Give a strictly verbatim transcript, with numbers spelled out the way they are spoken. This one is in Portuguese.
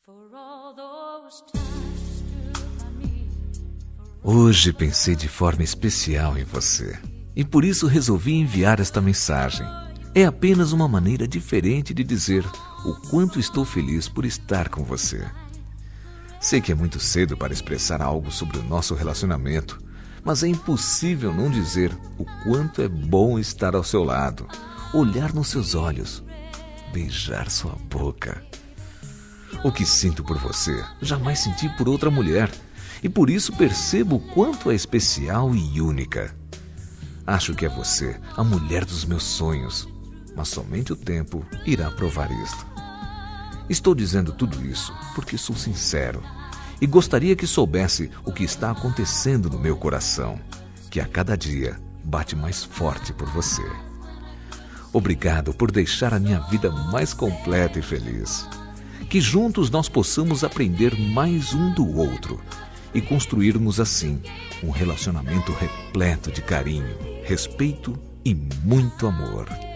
Hoje pensei de forma especial em você e por isso resolvi enviar esta mensagem. É apenas uma maneira diferente de dizer o quanto estou feliz por estar com você. Sei que é muito cedo para expressar algo sobre o nosso relacionamento, mas é impossível não dizer o quanto é bom estar ao seu lado, olhar nos seus olhos, beijar sua boca. O que sinto por você, jamais senti por outra mulher, e por isso percebo o quanto é especial e única. Acho que é você, a mulher dos meus sonhos, mas somente o tempo irá provar isto. Estou dizendo tudo isso porque sou sincero e gostaria que soubesse o que está acontecendo no meu coração, que a cada dia bate mais forte por você. Obrigado por deixar a minha vida mais completa e feliz. Que juntos nós possamos aprender mais um do outro e construirmos assim um relacionamento repleto de carinho, respeito e muito amor.